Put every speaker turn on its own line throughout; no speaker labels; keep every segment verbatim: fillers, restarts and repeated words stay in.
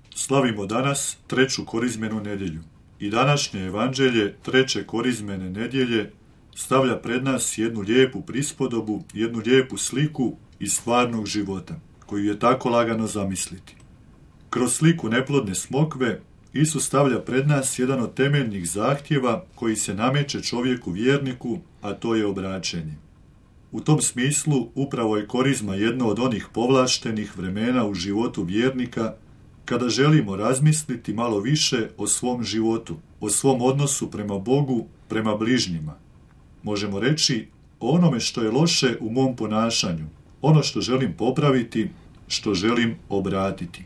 Slavimo danas treću korizmenu nedjelju i današnje evanđelje treće korizmene nedjelje stavlja pred nas jednu lijepu prispodobu, jednu lijepu sliku iz stvarnog života, koju je tako lagano zamisliti. Kroz sliku neplodne smokve Isus stavlja pred nas jedan od temeljnih zahtjeva koji se nameće čovjeku vjerniku, a to je obraćenje. U tom smislu upravo je korizma jedno od onih povlaštenih vremena u životu vjernika kada želimo razmisliti malo više o svom životu, o svom odnosu prema Bogu, prema bližnjima. Možemo reći o onome što je loše u mom ponašanju, ono što želim popraviti, što želim obratiti.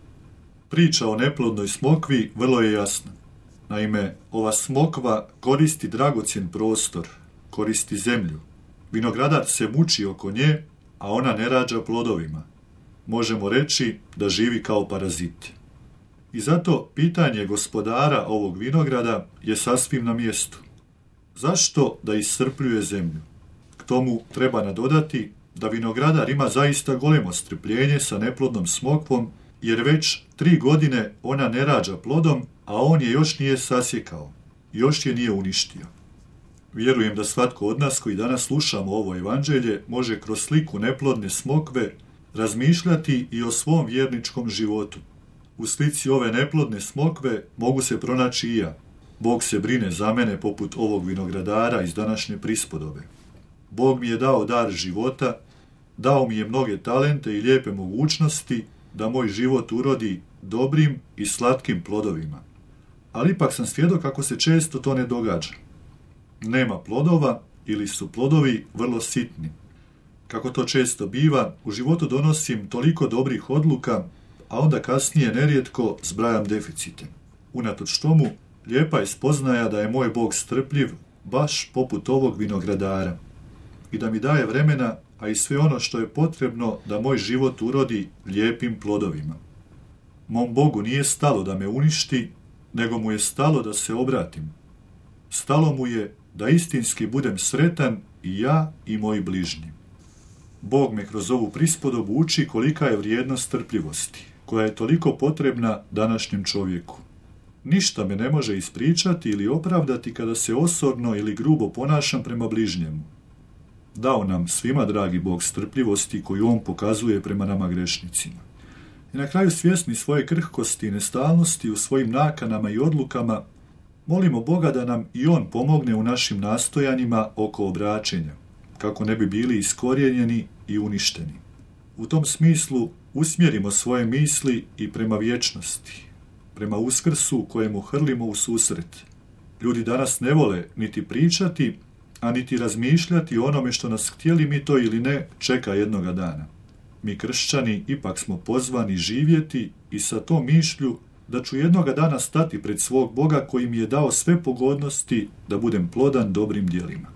Priča o neplodnoj smokvi vrlo je jasna. Naime, ova smokva koristi dragocjen prostor, koristi zemlju. Vinogradar se muči oko nje, a ona ne rađa plodovima. Možemo reći da živi kao parazit. I zato pitanje gospodara ovog vinograda je sasvim na mjestu. Zašto da iscrpljuje zemlju? K tomu treba nadodati da vinogradar ima zaista golemo strpljenje sa neplodnom smokvom, jer već tri godine ona ne rađa plodom, a on je još nije sasjekao, još je nije uništio. Vjerujem da svatko od nas koji danas slušamo ovo evanđelje može kroz sliku neplodne smokve razmišljati i o svom vjerničkom životu. U slici ove neplodne smokve mogu se pronaći i ja. Bog se brine za mene poput ovog vinogradara iz današnje prispodobe. Bog mi je dao dar života, dao mi je mnoge talente i lijepe mogućnosti da moj život urodi dobrim i slatkim plodovima. Ali ipak sam svjedok kako se često to ne događa. Nema plodova ili su plodovi vrlo sitni. Kako to često biva, u životu donosim toliko dobrih odluka, a onda kasnije nerijetko zbrajam deficite. Unatoč tomu, lijepa je spoznaja da je moj Bog strpljiv, baš poput ovog vinogradara, i da mi daje vremena, a i sve ono što je potrebno da moj život urodi lijepim plodovima. Mom Bogu nije stalo da me uništi, nego mu je stalo da se obratim. Stalo mu je da istinski budem sretan i ja i moji bližnji. Bog me kroz ovu prispodobu uči kolika je vrijednost strpljivosti, koja je toliko potrebna današnjem čovjeku. Ništa me ne može ispričati ili opravdati kada se osorno ili grubo ponašam prema bližnjemu. Dao nam svima, dragi Bog, strpljivosti koju on pokazuje prema nama grešnicima. I na kraju, svjesni svoje krhkosti i nestalnosti u svojim nakanama i odlukama, molimo Boga da nam i on pomogne u našim nastojanjima oko obraćenja, kako ne bi bili iskorijenjeni i uništeni. U tom smislu usmjerimo svoje misli i prema vječnosti, prema Uskrsu kojemu hrlimo u susret. Ljudi danas ne vole niti pričati, a niti razmišljati o onome što nas, htjeli mi to ili ne, čeka jednoga dana. Mi kršćani ipak smo pozvani živjeti i sa tom mišlju da ću jednoga dana stati pred svog Boga koji mi je dao sve pogodnosti da budem plodan dobrim djelima.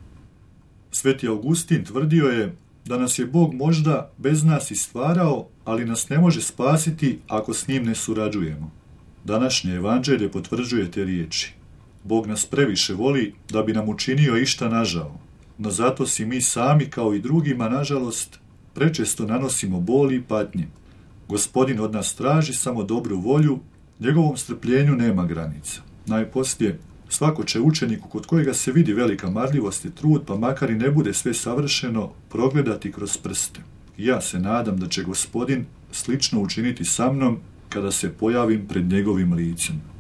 Sveti Augustin tvrdio je da nas je Bog možda bez nas i stvarao, ali nas ne može spasiti ako s njim ne surađujemo. Današnje evanđelje potvrđuje te riječi. Bog nas previše voli da bi nam učinio išta nažao, no zato si mi sami kao i drugima, nažalost, prečesto nanosimo boli i patnje. Gospodin od nas traži samo dobru volju, njegovom strpljenju nema granica. Najposlije, svako će učeniku kod kojega se vidi velika marljivost i trud, pa makar i ne bude sve savršeno, progledati kroz prste. I ja se nadam da će Gospodin slično učiniti sa mnom kada se pojavim pred njegovim licem.